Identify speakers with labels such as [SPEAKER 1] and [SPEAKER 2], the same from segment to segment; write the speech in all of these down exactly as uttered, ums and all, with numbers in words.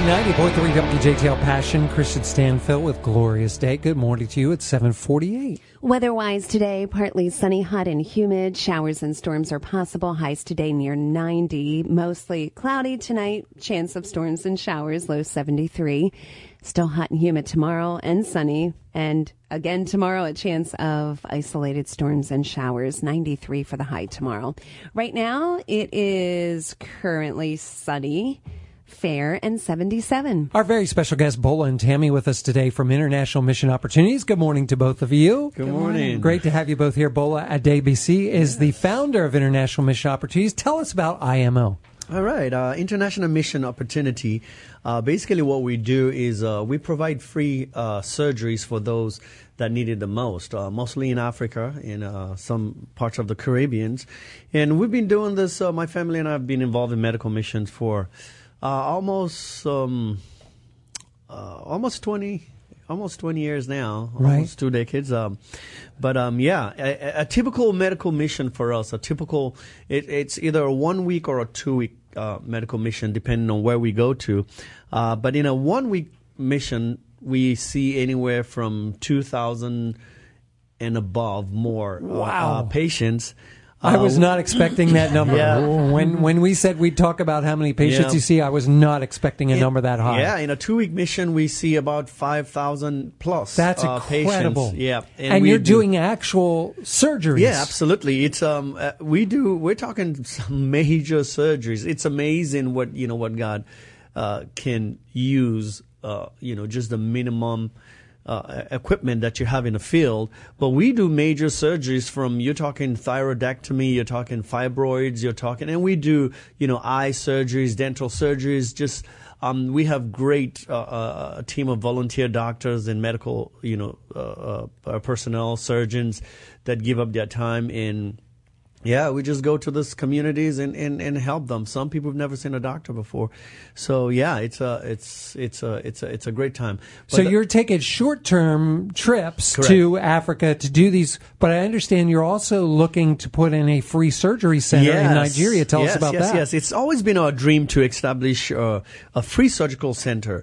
[SPEAKER 1] ninety point three W J T L Passion. Christian Stanfill with Glorious Day. Good morning to you at seven forty-eight.
[SPEAKER 2] Weather-wise today, partly sunny, hot and humid. Showers and storms are possible. Highs today near ninety. Mostly cloudy tonight. Chance of storms and showers, low seventy-three. Still hot and humid tomorrow and sunny. And again tomorrow, a chance of isolated storms and showers, ninety-three for the high tomorrow. Right now, it is currently sunny, fair, and seventy-seven.
[SPEAKER 1] Our very special guest, Bola and Tammy, with us today from International Mission Opportunities. Good morning to both of you.
[SPEAKER 3] Good morning.
[SPEAKER 1] Great to have you both here. Bola Adebisi is yes. the founder of International Mission Opportunities. Tell us about I M O.
[SPEAKER 3] All right. Uh, International Mission Opportunity, uh, basically what we do is uh, we provide free uh, surgeries for those that need it the most, uh, mostly in Africa, in uh, some parts of the Caribbean. And we've been doing this, uh, my family and I have been involved in medical missions for uh, almost um, uh, almost twenty Almost twenty years now,
[SPEAKER 1] right.
[SPEAKER 3] almost two decades. Um, but um, yeah, a, a typical medical mission for us, a typical, it, it's either a one week or a two week uh, medical mission, depending on where we go to. Uh, but in a one week mission, we see anywhere from two thousand and above more
[SPEAKER 1] wow.
[SPEAKER 3] uh, patients.
[SPEAKER 1] I was not expecting that number.
[SPEAKER 3] Yeah.
[SPEAKER 1] When when we said we'd talk about how many patients
[SPEAKER 3] yeah.
[SPEAKER 1] you see, I was not expecting a
[SPEAKER 3] in,
[SPEAKER 1] number that high.
[SPEAKER 3] Yeah, in a two-week mission, we see about five thousand plus
[SPEAKER 1] That's
[SPEAKER 3] uh,
[SPEAKER 1] incredible.
[SPEAKER 3] patients. Yeah,
[SPEAKER 1] and, and you're do, doing actual surgeries.
[SPEAKER 3] Yeah, absolutely. It's um, uh, we do. We're talking some major surgeries. It's amazing what you know what God uh, can use. Uh, you know, just the minimum. Uh, equipment that you have in the field, but we do major surgeries from, you're talking thyroidectomy, you're talking fibroids, you're talking, and we do, you know, eye surgeries, dental surgeries, just, um, we have great, uh, uh, a team of volunteer doctors and medical, you know, uh, uh, personnel, surgeons that give up their time in, yeah, we just go to these communities and, and, and help them. Some people have never seen a doctor before, so yeah, it's a it's it's a it's a it's a great time. But
[SPEAKER 1] so
[SPEAKER 3] the,
[SPEAKER 1] you're taking short-term trips
[SPEAKER 3] correct.
[SPEAKER 1] to Africa to do these, but I understand you're also looking to put in a free surgery center
[SPEAKER 3] yes,
[SPEAKER 1] in Nigeria. Tell
[SPEAKER 3] yes,
[SPEAKER 1] us about
[SPEAKER 3] yes,
[SPEAKER 1] that.
[SPEAKER 3] Yes, it's always been our dream to establish uh, a free surgical center,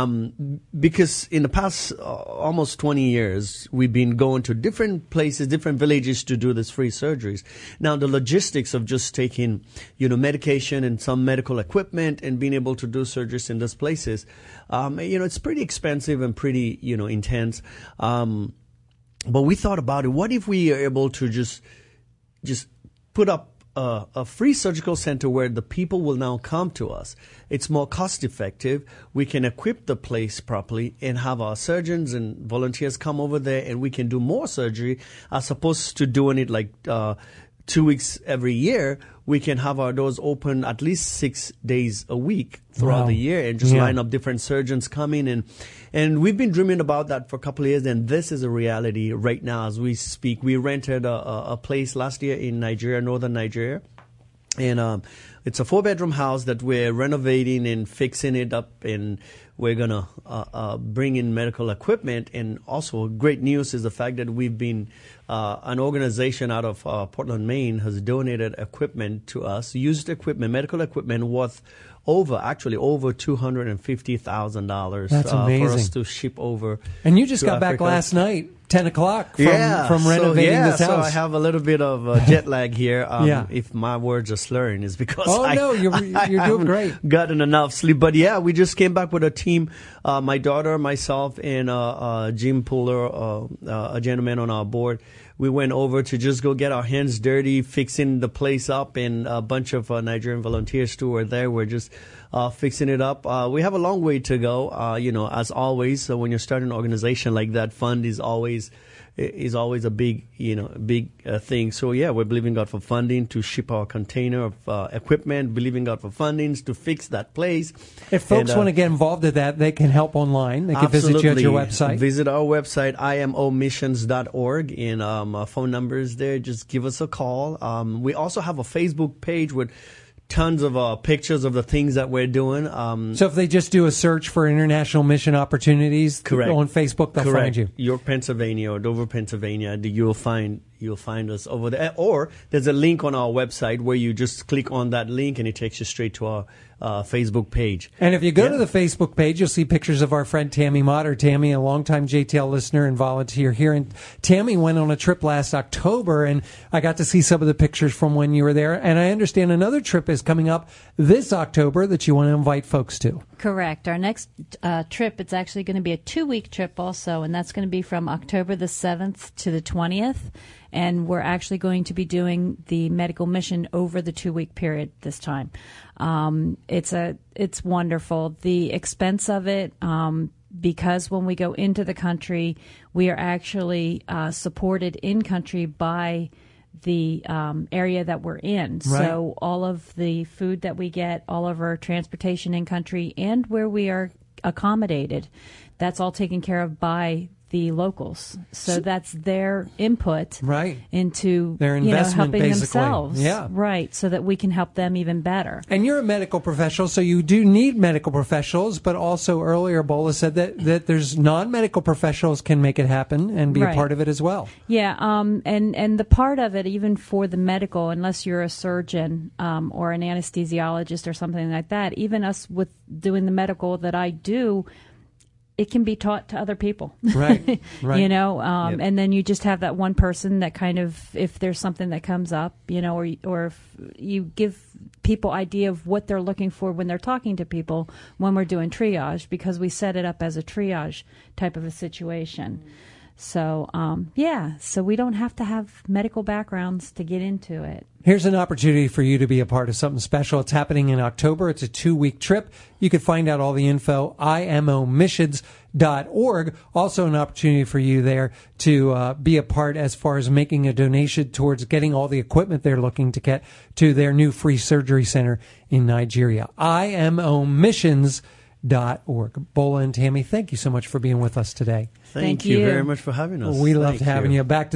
[SPEAKER 3] um, because in the past uh, almost twenty years we've been going to different places, different villages to do these free surgeries. Now, the logistics of just taking, you know, medication and some medical equipment and being able to do surgeries in those places, um, you know, it's pretty expensive and pretty, you know, intense. Um, but we thought about it. What if we are able to just, just put up a, a free surgical center where the people will now come to us? It's more cost effective. We can equip the place properly and have our surgeons and volunteers come over there, and we can do more surgery as opposed to doing it like, uh, two weeks every year. We can have our doors open at least six days a week throughout
[SPEAKER 1] wow.
[SPEAKER 3] the year and just
[SPEAKER 1] yeah.
[SPEAKER 3] line up different surgeons coming. And, and we've been dreaming about that for a couple of years, and this is a reality right now as we speak. We rented a, a, a place last year in Nigeria, northern Nigeria. And um, it's a four-bedroom house that we're renovating and fixing it up, and we're going to uh, uh, bring in medical equipment. And also great news is the fact that we've been, uh, an organization out of uh, Portland, Maine has donated equipment to us, used equipment, medical equipment worth over, actually over two hundred fifty thousand dollars
[SPEAKER 1] That's
[SPEAKER 3] uh,
[SPEAKER 1] amazing.
[SPEAKER 3] for us to ship over.
[SPEAKER 1] And you just got
[SPEAKER 3] Africa.
[SPEAKER 1] back last night, ten o'clock, from,
[SPEAKER 3] yeah,
[SPEAKER 1] from renovating
[SPEAKER 3] so, yeah,
[SPEAKER 1] this house.
[SPEAKER 3] So I have a little bit of uh, jet lag here. Um,
[SPEAKER 1] yeah.
[SPEAKER 3] If my words are slurring, is because
[SPEAKER 1] oh,
[SPEAKER 3] I,
[SPEAKER 1] no, you're, you're
[SPEAKER 3] I
[SPEAKER 1] doing great.
[SPEAKER 3] Gotten enough sleep. But yeah, we just came back with a team, uh, my daughter, myself, and uh, uh, Jim Puller, uh, uh, a gentleman on our board. We went over to just go get our hands dirty, fixing the place up, and a bunch of uh, Nigerian volunteers too were there. We're just uh, fixing it up. Uh, we have a long way to go, uh, you know, as always. So when you're starting an organization like that, fund is always is always a big, you know, big uh, thing. So yeah, we're believing God for funding to ship our container of uh, equipment, believing God for fundings to fix that place.
[SPEAKER 1] If folks
[SPEAKER 3] and, uh,
[SPEAKER 1] want to get involved in that, they can help online. They can
[SPEAKER 3] absolutely.
[SPEAKER 1] visit you at your website.
[SPEAKER 3] Visit our website, I M O missions dot org, and um, our phone number is there. Just give us a call. Um, we also have a Facebook page with tons of uh, pictures of the things that we're doing. Um,
[SPEAKER 1] so if they just do a search for International Mission Opportunities
[SPEAKER 3] correct.
[SPEAKER 1] on Facebook, they'll
[SPEAKER 3] correct.
[SPEAKER 1] find you.
[SPEAKER 3] York, Pennsylvania, or Dover, Pennsylvania, you'll find you'll find us over there. Or there's a link on our website where you just click on that link and it takes you straight to our uh, Facebook page.
[SPEAKER 1] And if you go
[SPEAKER 3] Yeah.
[SPEAKER 1] to the Facebook page, you'll see pictures of our friend Tammy Motter. Tammy, a longtime J T L listener and volunteer here. And Tammy went on a trip last October, and I got to see some of the pictures from when you were there. And I understand another trip is coming up this October that you want to invite folks to.
[SPEAKER 4] Correct. Our next uh, trip, it's actually going to be a two-week trip also, and that's going to be from October the seventh to the twentieth. And we're actually going to be doing the medical mission over the two-week period this time. Um, it's a it's wonderful. The expense of it, um, because when we go into the country, we are actually uh, supported in country by the um, area that we're in.
[SPEAKER 1] Right.
[SPEAKER 4] So all of the food that we get, all of our transportation in country, and where we are accommodated, that's all taken care of by the locals. So, so that's their input
[SPEAKER 1] right.
[SPEAKER 4] into
[SPEAKER 1] their
[SPEAKER 4] you know,
[SPEAKER 1] investment,
[SPEAKER 4] helping
[SPEAKER 1] basically.
[SPEAKER 4] themselves.
[SPEAKER 1] Yeah.
[SPEAKER 4] Right, so that we can help them even better.
[SPEAKER 1] And you're a medical professional, so you do need medical professionals, but also earlier Bola said that, that there's non-medical professionals can make it happen and be
[SPEAKER 4] Right.
[SPEAKER 1] a part of it as well.
[SPEAKER 4] Yeah, um, and, and the part of it, even for the medical, unless you're a surgeon um, or an anesthesiologist or something like that, even us with doing the medical that I do, it can be taught to other people.
[SPEAKER 1] Right, right.
[SPEAKER 4] You know, um,
[SPEAKER 3] Yep.
[SPEAKER 4] and then you just have that one person that kind of, if there's something that comes up, you know, or or if you give people idea of what they're looking for when they're talking to people when we're doing triage, because we set it up as a triage type of a situation. So, um, yeah, so we don't have to have medical backgrounds to get into it.
[SPEAKER 1] Here's an opportunity for you to be a part of something special. It's happening in October. It's a two-week trip. You can find out all the info, I M O missions dot org. Also an opportunity for you there to uh, be a part as far as making a donation towards getting all the equipment they're looking to get to their new free surgery center in Nigeria. I M O missions dot org. Bola and Tammy, thank you so much for being with us today.
[SPEAKER 3] Thank,
[SPEAKER 4] Thank
[SPEAKER 3] you
[SPEAKER 4] you.
[SPEAKER 3] very much for having us.
[SPEAKER 1] We loved
[SPEAKER 3] Thank
[SPEAKER 1] having you. Back to